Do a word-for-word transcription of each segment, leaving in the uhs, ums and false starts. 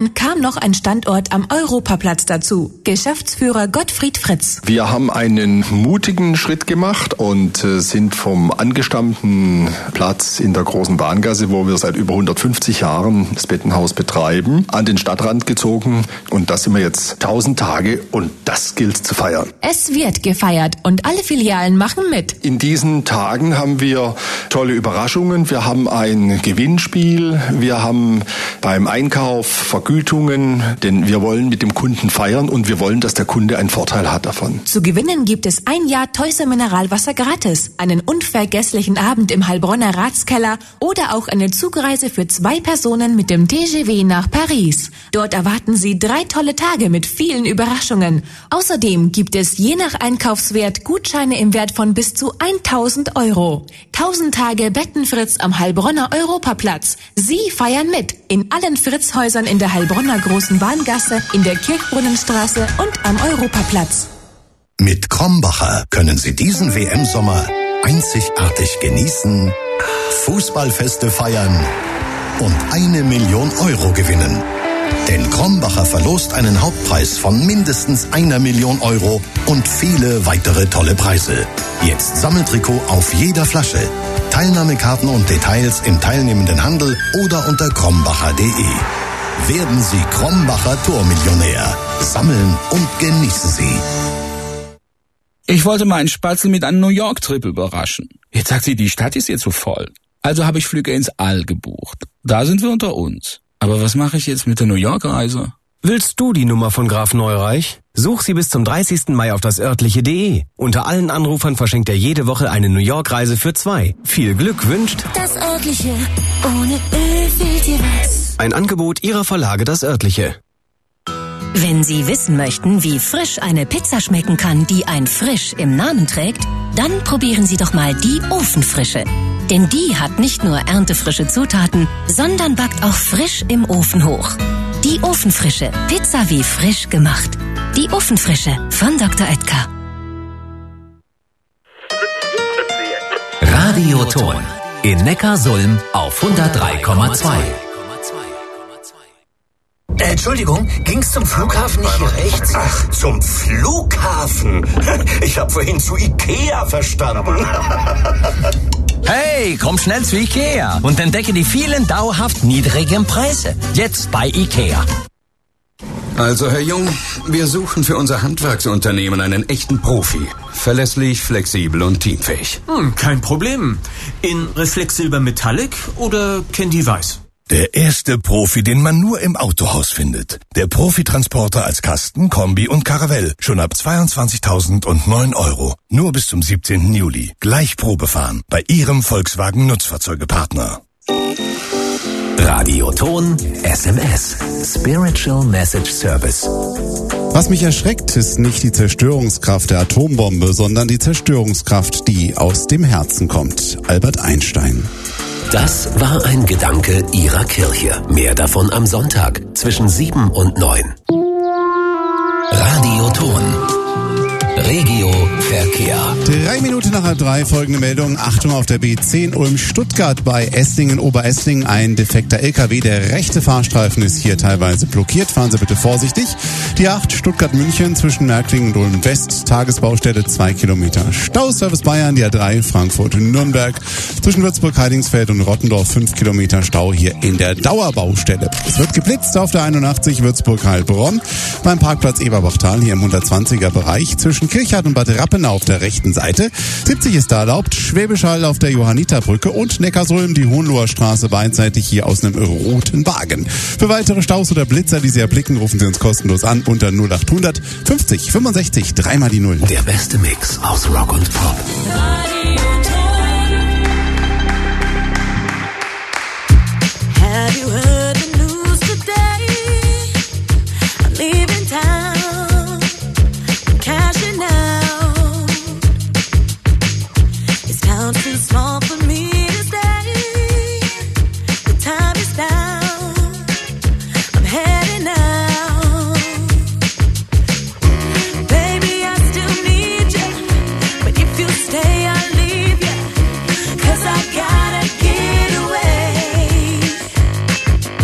kam noch ein Standort am Europaplatz dazu. Geschäftsführer Gottfried Fritz. Wir haben einen mutigen Schritt gemacht und äh, sind vom angestammten Platz in der Großen Bahngasse, wo wir seit über hundertfünfzig Jahren das Bettenhaus betreiben, an den Stadtrand gezogen. Und da sind wir jetzt tausend Tage und das gilt zu feiern. Es wird gefeiert und alle Filialen machen mit. In diesen Tagen haben wir tolle Überraschungen. Wir haben ein Gewinnspiel. Wir haben beim Einkauf Vergütungen, denn wir wollen mit dem Kunden feiern und wir wollen, dass der Kunde einen Vorteil hat davon. Zu gewinnen gibt es ein Jahr Teuse Mineralwasser gratis, einen unvergesslichen Abend im Heilbronner Ratskeller oder auch eine Zugreise für zwei Personen mit dem T G V nach Paris. Dort erwarten Sie drei tolle Tage mit vielen Überraschungen. Außerdem gibt es je nach Einkaufswert Gutscheine im Wert von bis zu tausend Euro. tausend Tage Bettenfritz am Heilbronner Europaplatz. Sie feiern mit in allen Fritzhäusern in der Heilbronner Großen Bahngasse, in der Kirchbrunnenstraße und am Europaplatz. Mit Krombacher können Sie diesen W M-Sommer einzigartig genießen, Fußballfeste feiern und eine Million Euro gewinnen. Denn Krombacher verlost einen Hauptpreis von mindestens einer Million Euro und viele weitere tolle Preise. Jetzt Sammeltrikot auf jeder Flasche. Teilnahmekarten und Details im teilnehmenden Handel oder unter krombacher punkt de. Werden Sie Krombacher Tormillionär. Sammeln und genießen Sie. Ich wollte meinen Spatzel mit einem New York-Trip überraschen. Jetzt sagt sie, die Stadt ist ihr zu voll. Also habe ich Flüge ins All gebucht. Da sind wir unter uns. Aber was mache ich jetzt mit der New York-Reise? Willst du die Nummer von Graf Neureich? Such sie bis zum dreißigsten Mai auf das örtliche punkt de. Unter allen Anrufern verschenkt er jede Woche eine New York-Reise für zwei. Viel Glück wünscht das örtliche, ohne Öl fehlt dir was. Ein Angebot ihrer Verlage das örtliche. Wenn Sie wissen möchten, wie frisch eine Pizza schmecken kann, die ein Frisch im Namen trägt, dann probieren Sie doch mal die Ofenfrische. Denn die hat nicht nur erntefrische Zutaten, sondern backt auch frisch im Ofen hoch. Die Ofenfrische. Pizza wie frisch gemacht. Die Ofenfrische von Doktor Oetker. Radioton in Neckarsulm auf hundertdrei Komma zwei. Äh, Entschuldigung, ging's zum Flughafen nicht hier rechts? Ach, zum Flughafen? Ich habe vorhin zu Ikea verstanden. Hey, komm schnell zu Ikea und entdecke die vielen dauerhaft niedrigen Preise. Jetzt bei Ikea. Also, Herr Jung, wir suchen für unser Handwerksunternehmen einen echten Profi. Verlässlich, flexibel und teamfähig. Hm, kein Problem. In Reflexsilber Metallic oder Candy Weiß? Der erste Profi, den man nur im Autohaus findet. Der Profi-Transporter als Kasten, Kombi und Caravelle. Schon ab zweiundzwanzigtausendneun Euro. Nur bis zum siebzehnten Juli. Gleich Probe fahren. Bei Ihrem Volkswagen Nutzfahrzeugepartner. Radioton S M S. Spiritual Message Service. Was mich erschreckt, ist nicht die Zerstörungskraft der Atombombe, sondern die Zerstörungskraft, die aus dem Herzen kommt. Albert Einstein. Das war ein Gedanke Ihrer Kirche. Mehr davon am Sonntag zwischen sieben und neun. Radioton. Regio Verkehr. Drei Minuten nach halb drei, folgende Meldung. Achtung auf der B zehn Ulm-Stuttgart bei Esslingen, Oberesslingen. Ein defekter L K W, der rechte Fahrstreifen ist hier teilweise blockiert. Fahren Sie bitte vorsichtig. Die acht Stuttgart-München zwischen Märklingen und Ulm-West. Tagesbaustelle zwei Kilometer. Stauservice Bayern, die A drei Frankfurt-Nürnberg. Zwischen Würzburg-Heidingsfeld und Rottendorf fünf Kilometer Stau hier in der Dauerbaustelle. Es wird geblitzt auf der einundachtzig Würzburg-Heilbronn. Beim Parkplatz Eberbachtal hier im hundertzwanziger Bereich zwischen Kirchhardt und Bad Rappenau auf der rechten Seite. siebzig ist da erlaubt. Schwäbisch Hall auf der Johanniterbrücke und Neckarsulm, die Hohenloher Straße beidseitig hier aus einem roten Wagen. Für weitere Staus oder Blitzer, die Sie erblicken, rufen Sie uns kostenlos an unter null achthundert fünfzig fünfundsechzig dreimal die Null. Der beste Mix aus Rock und Pop. Have you heard the news today? I'm leaving town. I'm cashing out. This town's too small for me to stay. The time is now. I'm heading out. Baby, I still need you. But if you stay, I'll leave you. 'Cause I gotta get away.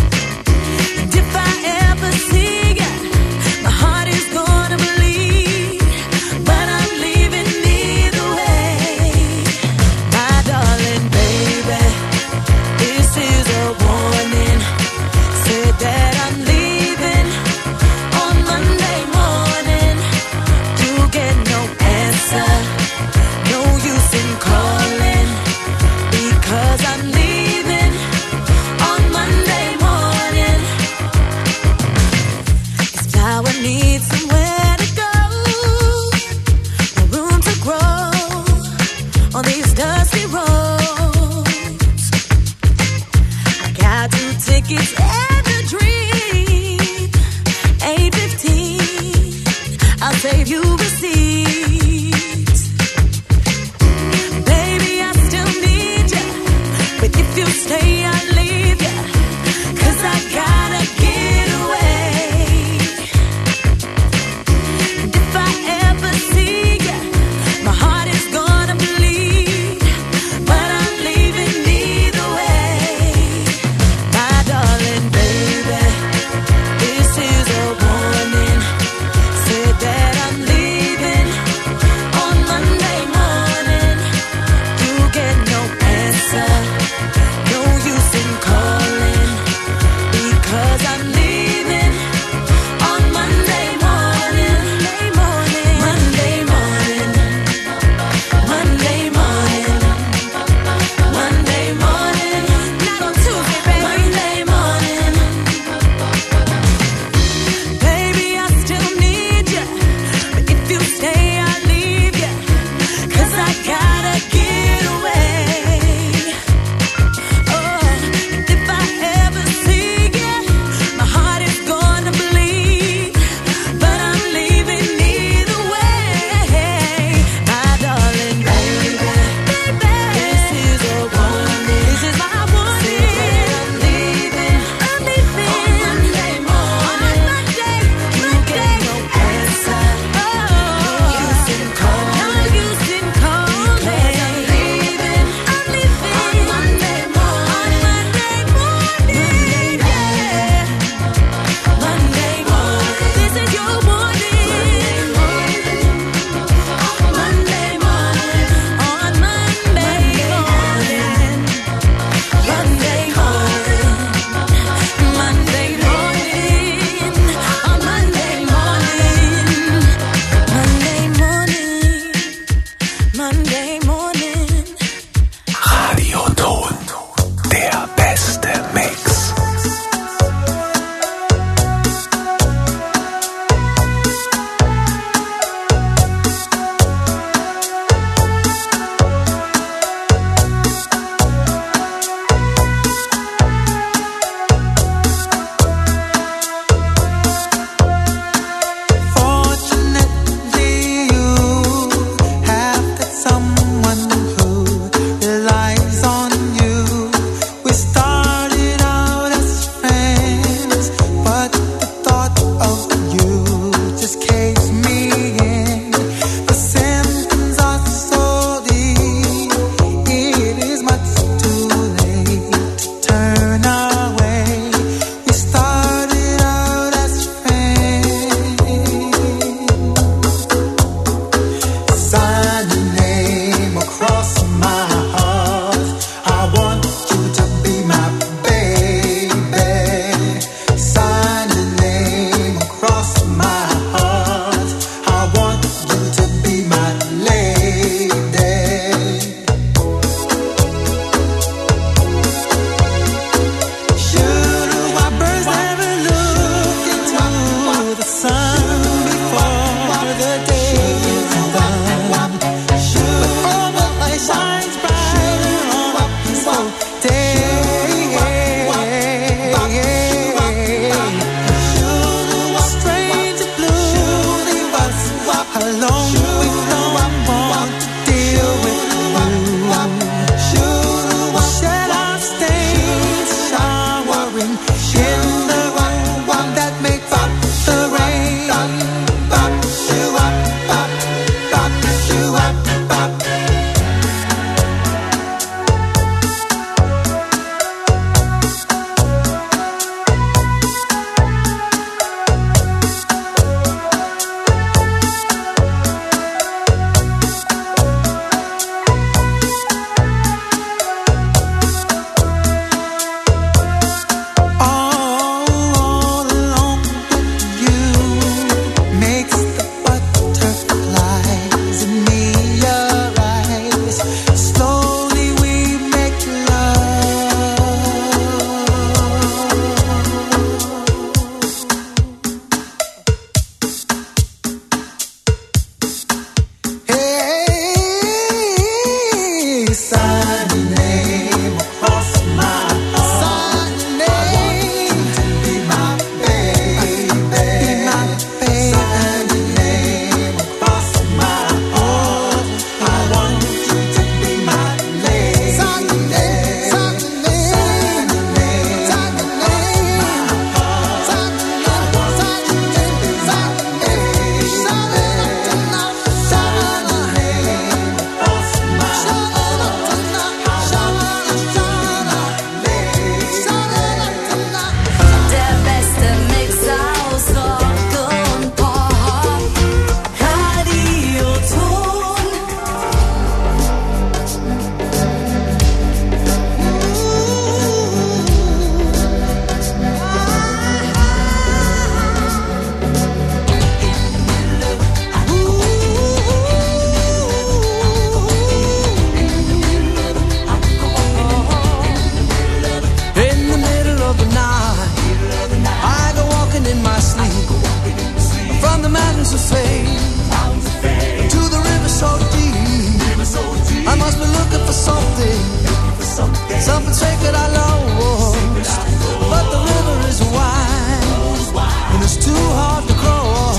bounds of faith to the river so deep. I must be looking for something, something sacred I lost. But the river is wide, and it's too hard to cross.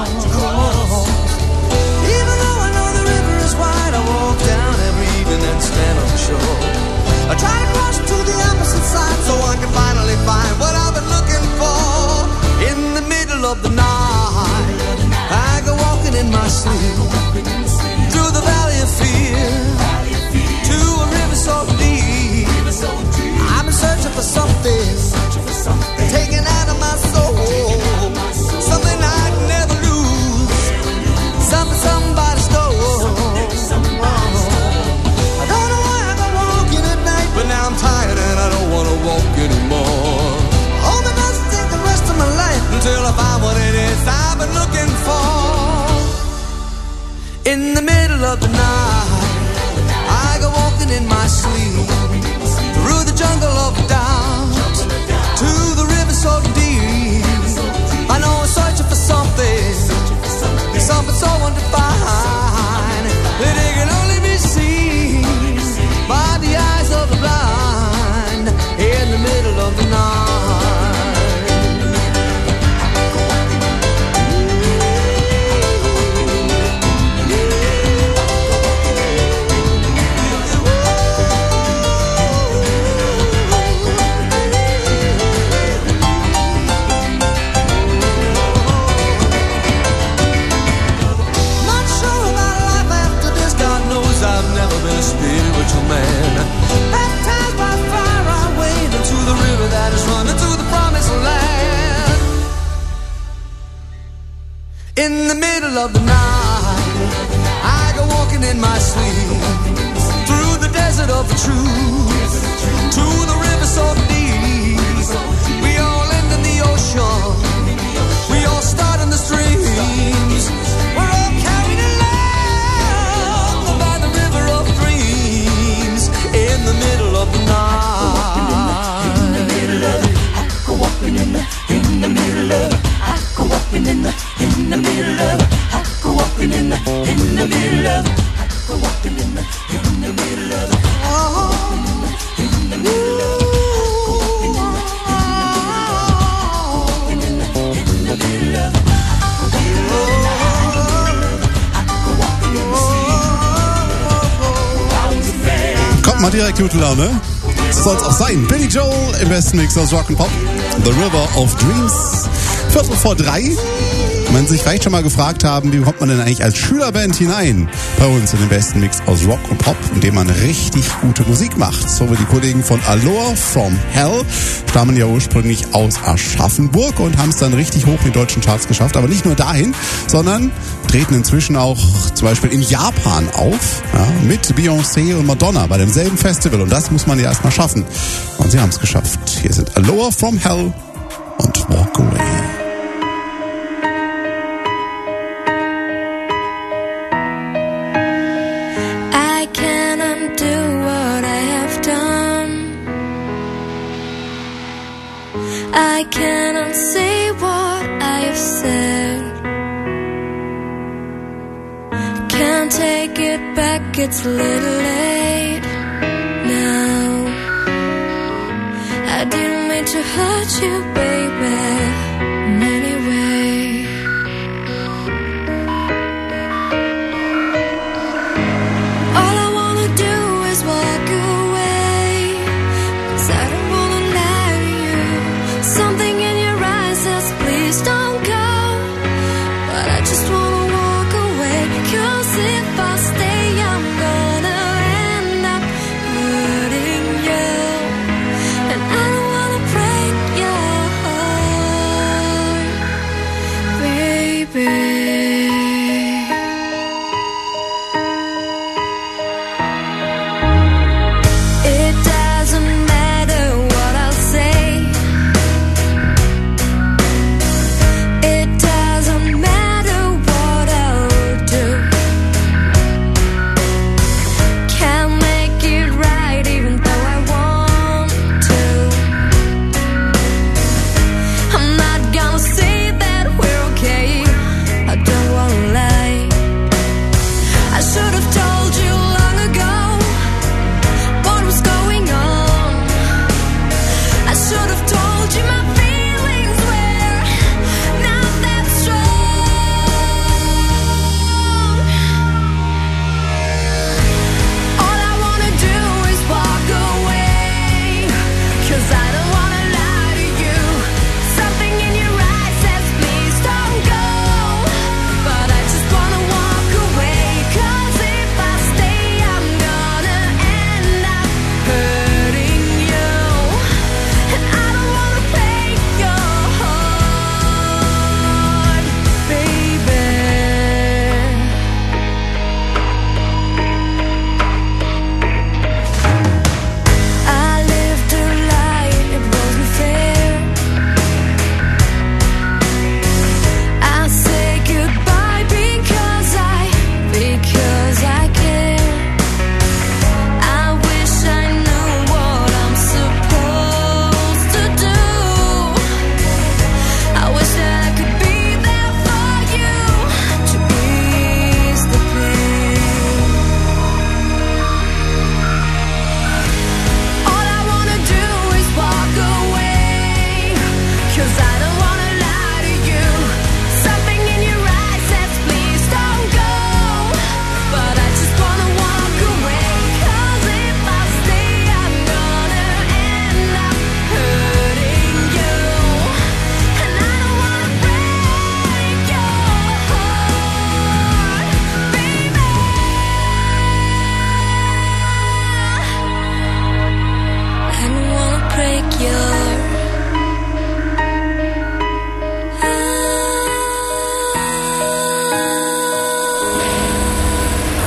Even though I know the river is wide, I walk down every evening and stand on the shore. I try to cross to the opposite side so I can finally find what I've been looking for. In the middle of the night, I go walking in my sleep through the valley of fear to a river so deep. I've been searching for something taken out of my soul, something I'd never lose, something somebody stole. I don't know why I go walking at night, but now I'm tired and I don't want to walk anymore. Hope it doesn't take the rest of my life until I find what it is I've been looking for. In the middle of the night, I go walking in my sleep through the jungle of doubt to the river so deep. I know I'm searching for something, something so undefined that it can only be seen by the eyes of the blind. In the middle of the night. Spiritual man, baptized by fire, I wade into the river that is running to the promised land. In the middle of the night, I go walking in my sleep through the desert of the truth to the river so deep. We all end in the ocean, we all start in the streams. We're all carried along by the river of dreams. In the middle of the night, in the middle of it, I go walking in the, in the middle of it, I go walking in the, in the middle of it, I go walking in the, in the middle of it, I go walking in the, in the middle of it, oh, in the middle of it, in the middle of it. Kommt mal direkt gute Laune. So soll's auch sein. Billy Joel im besten Mix aus Rock and Pop. The River of Dreams. Viertel vor drei. Wenn Sie sich vielleicht schon mal gefragt haben, wie kommt man denn eigentlich als Schülerband hinein bei uns in den besten Mix aus Rock und Pop, indem man richtig gute Musik macht. So wie die Kollegen von Aloha from Hell stammen ja ursprünglich aus Aschaffenburg und haben es dann richtig hoch in die deutschen Charts geschafft. Aber nicht nur dahin, sondern treten inzwischen auch zum Beispiel in Japan auf, ja, mit Beyoncé und Madonna bei demselben Festival. Und das muss man ja erstmal schaffen. Und sie haben es geschafft. Hier sind Aloha from Hell und Walk Away. I cannot say what I have said. Can't take it back, it's a little late now. I didn't mean to hurt you, baby, in any way. All I wanna do is walk away, 'cause I don't wanna lie to you. Something in your eyes says please don't go, but I just wanna walk away, 'cause if I stay I'm gonna end up hurting you, and I don't wanna break your heart.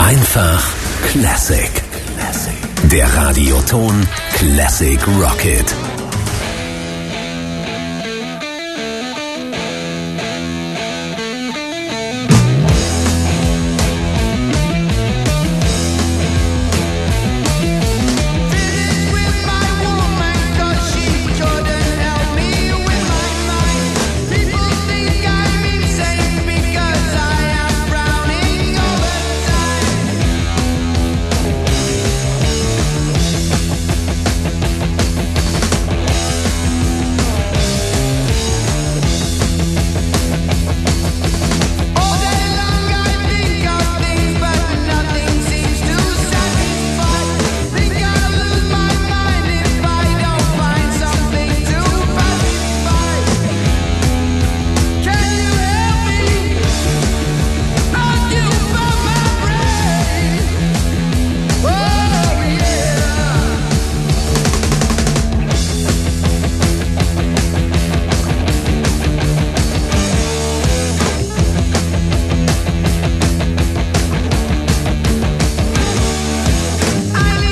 Einfach Classic. Der Radioton Classic Rocket.